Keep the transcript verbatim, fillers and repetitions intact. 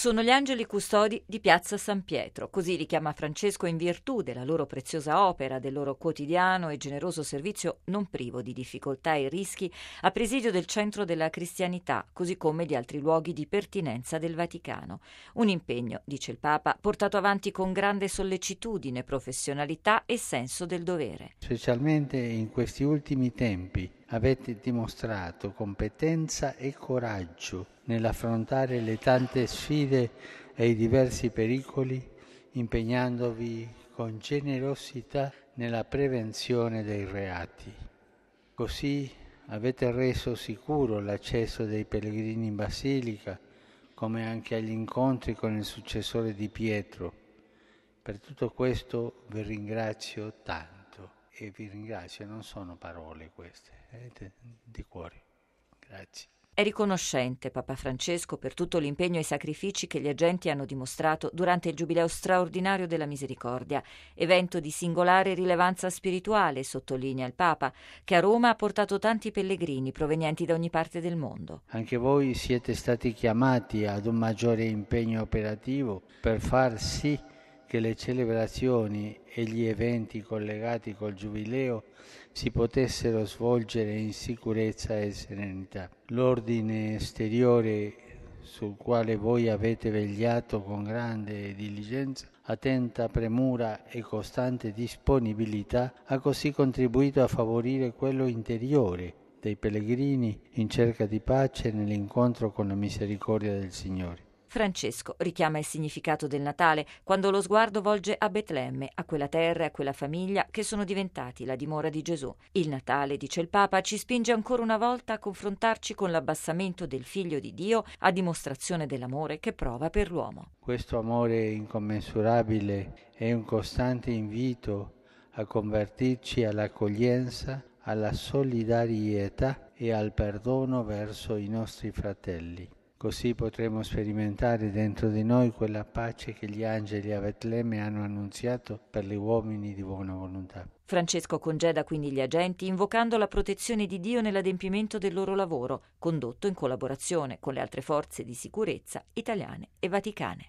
Sono gli angeli custodi di Piazza San Pietro, così li chiama Francesco in virtù della loro preziosa opera, del loro quotidiano e generoso servizio non privo di difficoltà e rischi a presidio del centro della cristianità, così come di altri luoghi di pertinenza del Vaticano. Un impegno, dice il Papa, portato avanti con grande sollecitudine, professionalità e senso del dovere. Specialmente in questi ultimi tempi avete dimostrato competenza e coraggio nell'affrontare le tante sfide e i diversi pericoli, impegnandovi con generosità nella prevenzione dei reati. Così avete reso sicuro l'accesso dei pellegrini in Basilica, come anche agli incontri con il successore di Pietro. Per tutto questo vi ringrazio tanto. E vi ringrazio, non sono parole queste, eh, di cuore. Grazie. È riconoscente Papa Francesco per tutto l'impegno e i sacrifici che gli agenti hanno dimostrato durante il Giubileo straordinario della Misericordia, evento di singolare rilevanza spirituale, sottolinea il Papa, che a Roma ha portato tanti pellegrini provenienti da ogni parte del mondo. Anche voi siete stati chiamati ad un maggiore impegno operativo per far sì che le celebrazioni e gli eventi collegati col Giubileo si potessero svolgere in sicurezza e serenità. L'ordine esteriore sul quale voi avete vegliato con grande diligenza, attenta premura e costante disponibilità ha così contribuito a favorire quello interiore dei pellegrini in cerca di pace nell'incontro con la misericordia del Signore. Francesco richiama il significato del Natale quando lo sguardo volge a Betlemme, a quella terra e a quella famiglia che sono diventati la dimora di Gesù. Il Natale, dice il Papa, ci spinge ancora una volta a confrontarci con l'abbassamento del Figlio di Dio a dimostrazione dell'amore che prova per l'uomo. Questo amore incommensurabile è un costante invito a convertirci all'accoglienza, alla solidarietà e al perdono verso i nostri fratelli. Così potremo sperimentare dentro di noi quella pace che gli angeli a Betlemme hanno annunziato per gli uomini di buona volontà. Francesco congeda quindi gli agenti invocando la protezione di Dio nell'adempimento del loro lavoro, condotto in collaborazione con le altre forze di sicurezza italiane e vaticane.